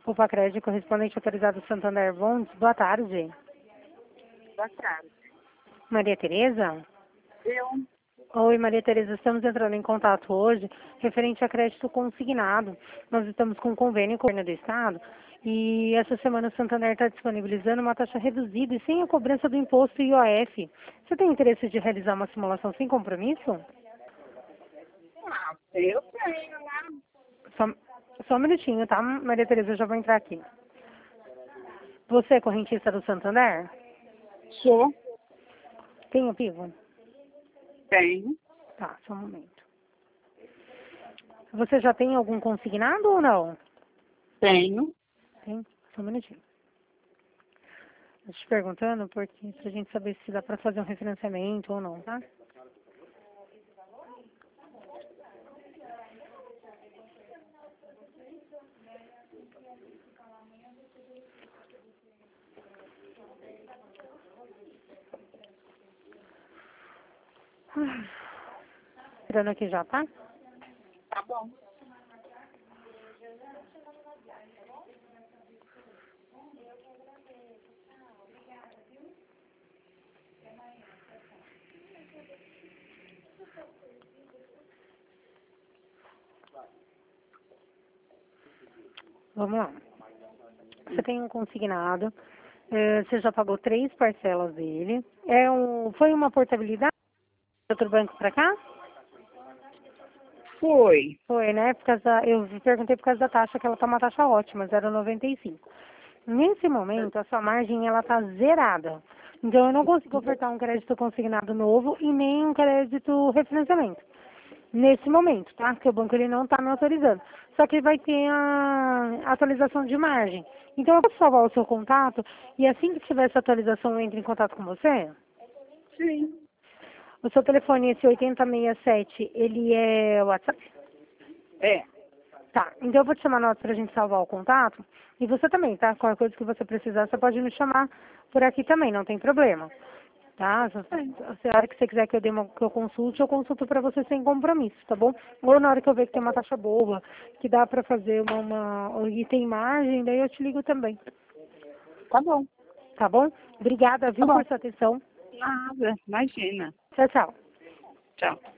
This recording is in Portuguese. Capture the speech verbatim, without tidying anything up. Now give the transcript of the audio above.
Opa Crédito, correspondente autorizado Santander Bonds. Boa tarde. Boa tarde. Maria Tereza? Eu? Oi, Maria Tereza. Estamos entrando em contato hoje referente a crédito consignado. Nós estamos com um convênio com o governo do Estado e essa semana o Santander está disponibilizando uma taxa reduzida e sem a cobrança do imposto I O F. Você tem interesse de realizar uma simulação sem compromisso? Ah, eu tenho, né? Só, só um minutinho, tá, Maria Tereza? Eu já vou entrar aqui. Você é correntista do Santander? Sou. Tem o Pivo? Tenho. Tá, só um momento. Você já tem algum consignado ou não? Tenho. Tem? Só um minutinho. Estou te perguntando porque pra gente saber se dá pra fazer um refinanciamento ou não, tá? Entrando aqui já, tá? Tá bom. Vamos lá. Você tem um consignado, eh, você já pagou três parcelas dele. É um, foi uma portabilidade do outro banco pra cá? Foi. Foi, né? Por causa da, eu perguntei por causa da taxa, que ela tá uma taxa ótima, zero vírgula noventa e cinco. Nesse momento, a sua margem, ela tá zerada. Então, eu não consigo ofertar um crédito consignado novo e nem um crédito refinanciamento. Nesse momento, tá? Porque o banco, ele não tá me autorizando. Só que vai ter a atualização de margem. Então, eu posso salvar o seu contato e assim que tiver essa atualização, eu entro em contato com você? Sim. O seu telefone, esse oitenta sessenta e sete, ele é WhatsApp? É. Tá, então eu vou te chamar na hora pra gente salvar o contato. E você também, tá? Qualquer coisa que você precisar, você pode me chamar por aqui também, não tem problema. Tá? Se, se a hora que você quiser que eu, dê uma, que eu consulte, eu consulto pra você sem compromisso, tá bom? Ou na hora que eu ver que tem uma taxa boa, que dá pra fazer uma, uma e tem margem, daí eu te ligo também. Tá bom. Tá bom? Obrigada, Tá viu, bom. por sua atenção. Nada. Imagina. Tchau, tchau. Tchau.